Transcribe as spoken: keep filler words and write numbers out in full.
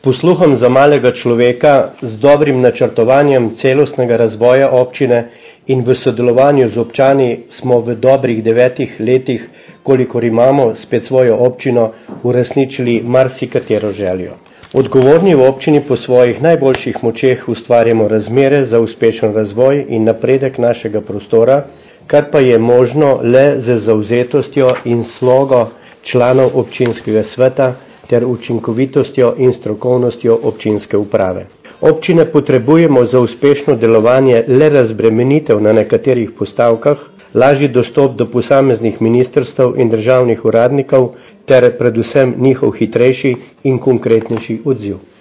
posluhom za malega človeka, z dobrim načrtovanjem celostnega razvoja občine in v sodelovanju z občani smo v dobrih devetih letih, kolikor imamo spet svojo občino, uresničili marsikatero željo. Odgovorni v občini po svojih najboljših močeh ustvarjamo razmere za uspešen razvoj in napredek našega prostora, kar pa je možno le z zavzetostjo in slogo članov občinskega sveta ter učinkovitostjo in strokovnostjo občinske uprave. Občine potrebujemo za uspešno delovanje le razbremenitev na nekaterih postavkah, lažji dostop do posameznih ministrstev in državnih uradnikov ter predvsem njihov hitrejši in konkretnejši odziv.